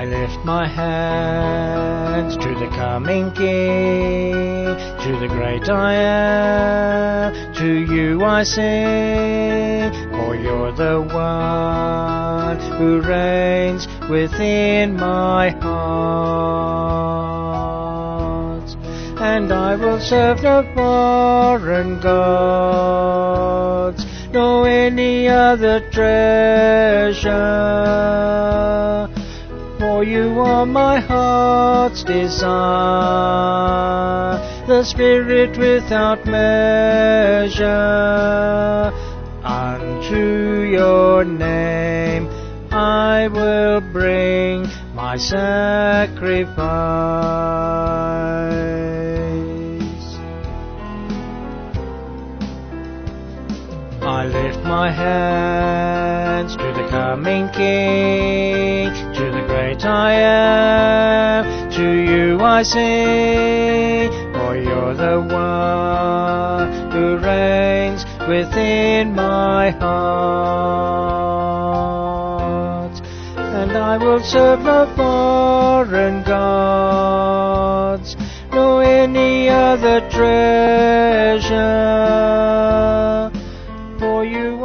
I lift my hands to the coming King, to the great I am, to you I sing, for you're the one who reigns within my heart. And I will serve no foreign gods, nor any other treasure, for you are my heart's desire, the Spirit without measure. Unto your name I will bring my sacrifice. I lift my hands to the coming King, to the great I am, to you I sing, for you're the one who reigns within my heart. And I will serve no foreign gods, nor any other treasure, for you